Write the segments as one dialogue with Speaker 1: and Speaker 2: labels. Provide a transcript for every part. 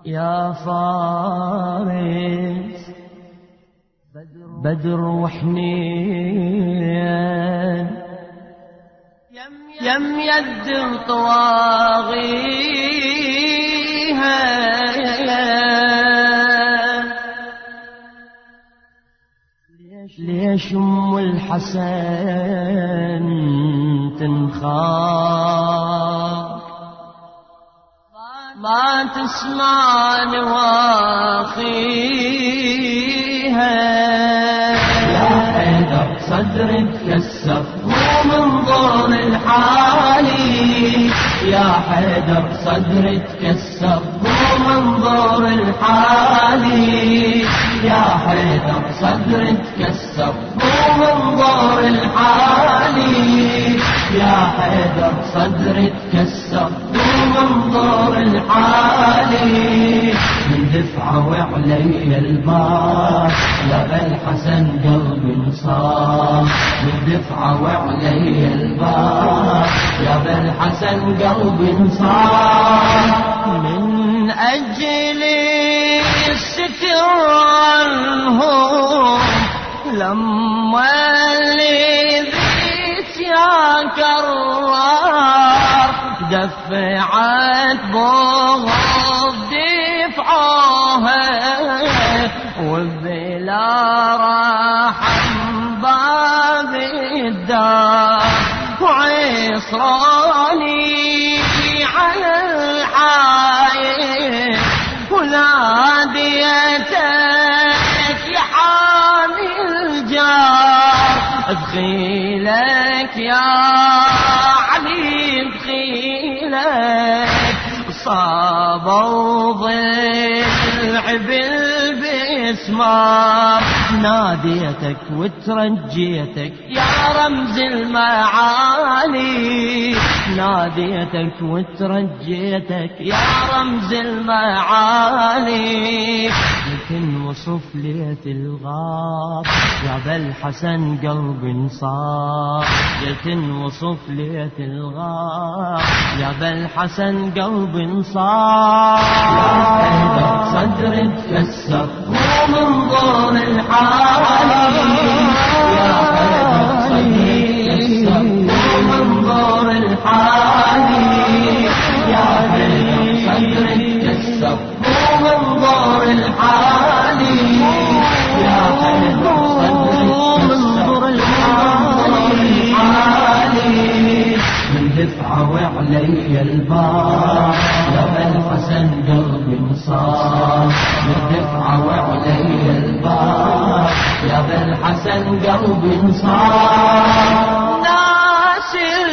Speaker 1: يا فارس بدر وحنين يم يد طواغيها ليش ام الحسن تنخاف ما تسمع نواخيها
Speaker 2: يا حيدر صدرك كسر ومنظر الحالي يا حيدر صدرك كسر ومنظر الحالي يا حيدر صدرك كسر ومنظر الحالي يا حيدر صدرك كسر ومنظر الحالي من دفعه وعلي البار يا بالحسن قلبي انصار من دفعه وعلي البار يا بالحسن قلبي انصار
Speaker 1: من أجل الستر عنهم لما اللي بيت يا كرار دفعت بغض دفعها وبلا رحم باب الدار وعصراني على الحايل وناديتك يا حامي الجار ادخيلك يا علي ادخيلك صابوا ضلع بالبسمار ناديتك وترجيتك يا رمز المعالي ناديتك وترجيتك يا رمز المعالي لكن وصف ليت الغاب يا بالحسن قلبي انصاب لكن وصف ليت الغاب يا بالحسن قلبي انصاب
Speaker 2: يا حيدر صدرك كسر ومنظر الحالي يا حيدر صدرك كسر ومنظر الحالي يا حيدر صدرك كسر ومنظر الحالي يا حيدر صدرك كسر الحالي من دفعه وعلي البار يا بالحسن قلبي انصار من دفعه وعلي البار يا بالحسن قلبي انصار
Speaker 1: ناس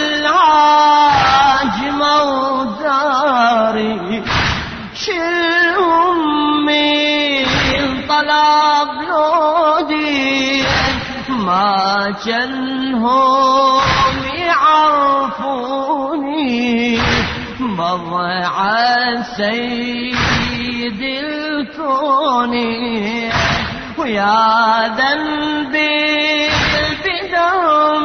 Speaker 1: العاجمة وداري شلهم من طلب لودي ما جنهم يعرفوني بضع سيد الكون ويا ذنبي البدر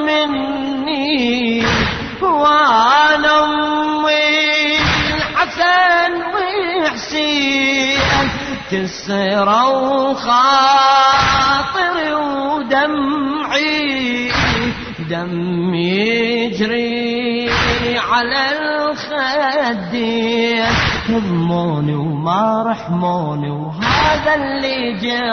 Speaker 1: مني وانا امي الحسن وحسين كسروا خاطري ودمعي دم يجري على الخدين هضموني وما رحموني وهذا اللي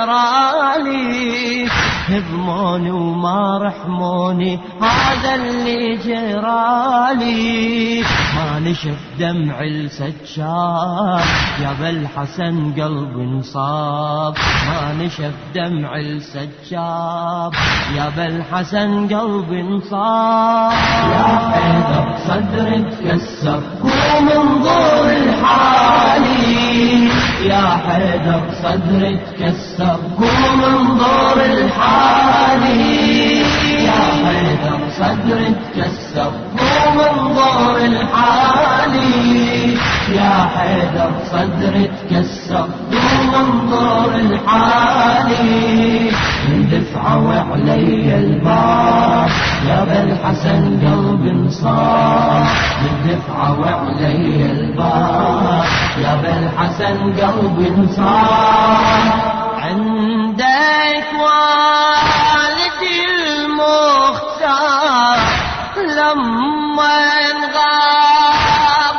Speaker 1: جرالي هضموني وما رحموني هذا اللي جرالي ما نشف دمع السجاد يا بالحسن قلبي انصاب ما نشف دمع السجاد يا بالحسن قلبي انصاب
Speaker 2: يا حيدر صدرك كسر ومنظور الحالي يا حيدر صدرك كسر ومنظور الحالي يا حيدر صدرك كسر ومنظور الحالي يا حيدر صدري تكسر ومنظور الحالي من دفعة وعلي الباب يا بالحسن قلبي انصاب من دفعة وعلي الباب يا بالحسن قلبي انصاب
Speaker 1: عندك والدي المختار لما انغاب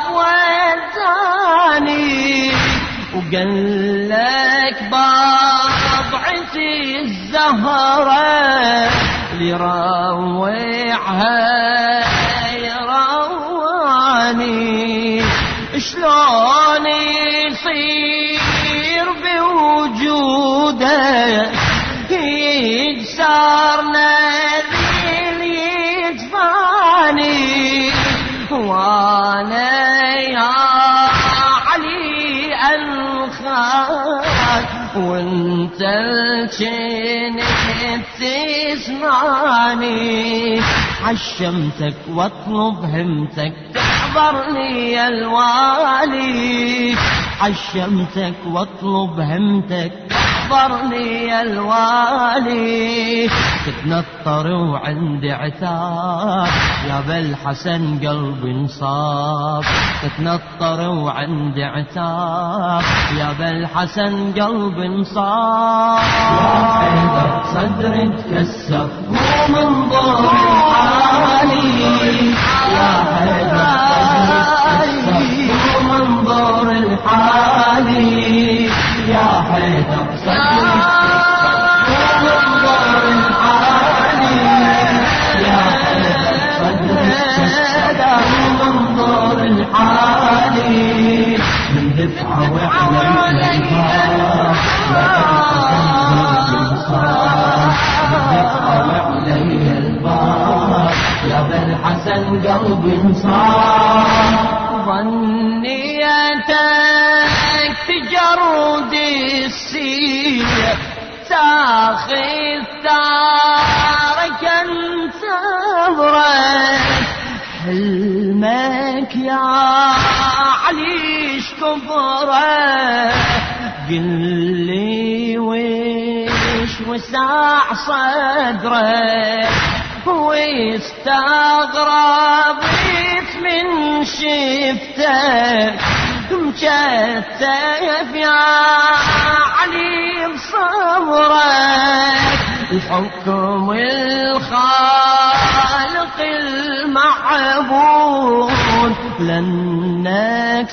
Speaker 1: وداني وقال لك بضعتي الزهرة لروعها يرواني شلون يصير بوجوده يجسرنا ذيل يدفاني وانا يا علي الخال وانت الجنت تسمعني عشمتك واطلب همتك تحضرني الوالي عشمتك واطلب همتك تحضرني الوالي تتنطر وعندي عتاب يا بالحسن قلبي انصاب تتنطر وعندي عتاب يا بالحسن قلبي انصاب
Speaker 2: يا حيدر صدري تكسر ومنظور الحالي يا حيدر صدري تكسر ومنظور الحالي يا حيدر صدري تكسر ومنظور الحالي يا حيدر صدري تكسر ومنظور الحالي من دفعة وعلي الباب يا بالحسن قلبي انصاب
Speaker 1: ظنيتك تجرد السير تاخذ ثارك انتظرك حلمك يا عليش كبره قل لي ويش وسع صدرك واستغربت من شفتك مكتف يا علي بصبرك الحكم الخالق المعبود لأنك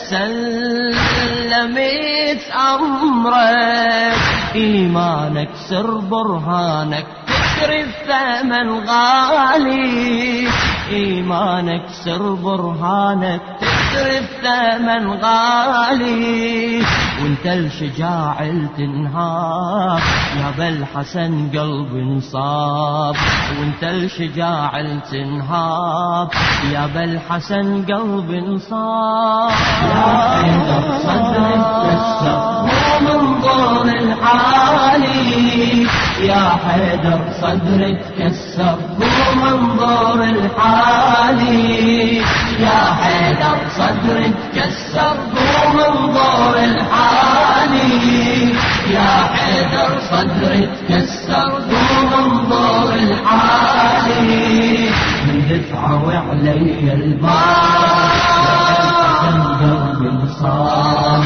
Speaker 1: سلمت أمرك إيمانك سر برهانك الثمن غالي إيمانك سر برهانك تسر الثمن غالي وانت الشجاع التنهاب يا بالحسن قلبي انصاب وانت الشجاع التنهاب يا بالحسن قلبي انصاب
Speaker 2: يا حيدر صدري تكسر ومنظور الحالي يا حيدر صدري تكسر ومنظور الحالي يا حيدر صدري تكسر ومنظور الحالي يا حيدر صدري تكسر ومنظور الحالي من دفعة وعلي الباب قلبي انصاب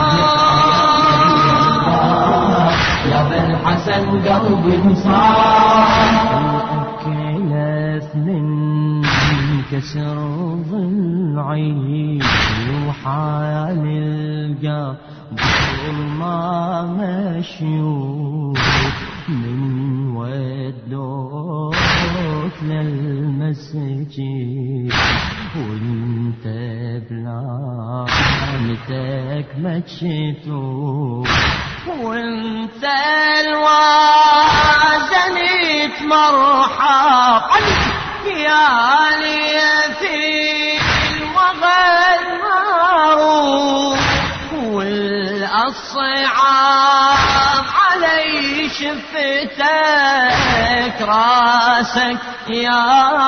Speaker 2: يا بالحسن قلبي انصاب
Speaker 1: كيف من كسر ضلعي وحال القلب ما مشيوف من ودوك للمسجد وانت بلامتك ما تشتوف وانت الوازنت مرحب يا ليتي الوغد معروف والأصعاب على علي شفتك راسك يا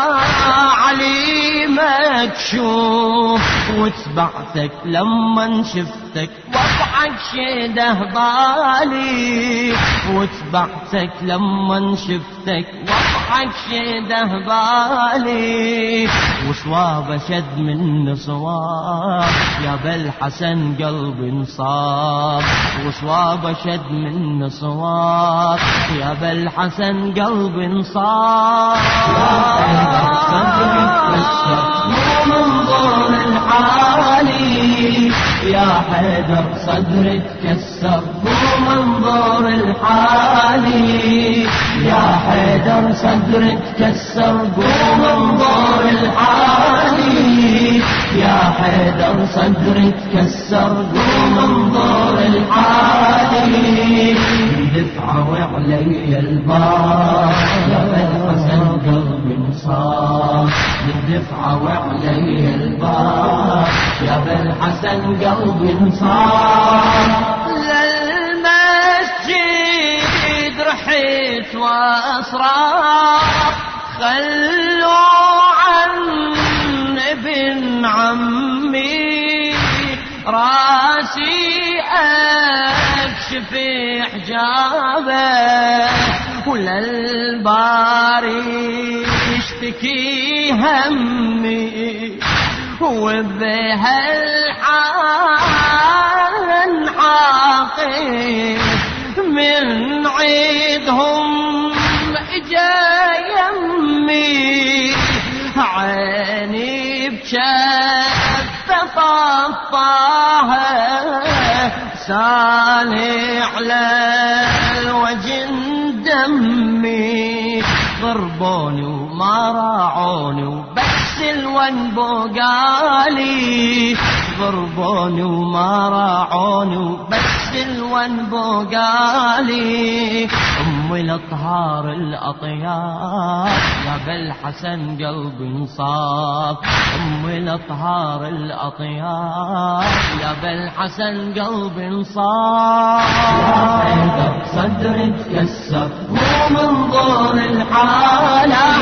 Speaker 1: علي مكشوف، واتبعتك لما شفتك واضحك شده بالي، واتبعتك لما شفتك واضحك شده بالي، وصواب شد من صواب يا بالحسن قلبي انصاب، وصواب شد من صواب يا بالحسن قلبي انصاب.
Speaker 2: منظور الحالي يا حيدر صدري تكسر، ومنظور الحالي يا حيدر صدري تكسر، ومنظور الحالي يا حيدر صدري تكسر، ومنظور الحالي دفعة وعلي البار يا بالحسن قلبي انصاب، بالدفعة وعلي البار يا بالحسن قلبي انصاب.
Speaker 1: للمسجد رحت واصراخ خلوا عن ابن عمي راسي اكشف حجابه، وللباري اشتكي همي، وبهالحال انعاقب من عيدهم اجا يمي، عيني بشفة طفاها سالي على الوجه دمي، ضربوني وما راعوني وبس الونبو قالي، ضربوني وما راعوني وبس الونبو قالي، أمي الأطهار الأطياب يا بالحسن قلبي انصاب، أمي الأطهار الأطياب يا بالحسن قلبي انصاب.
Speaker 2: يا حيدر صدري تكسر ومنظور الحالي يا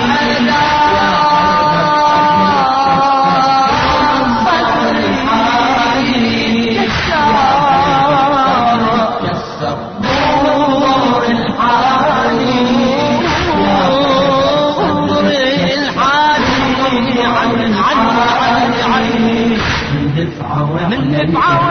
Speaker 1: من دفعة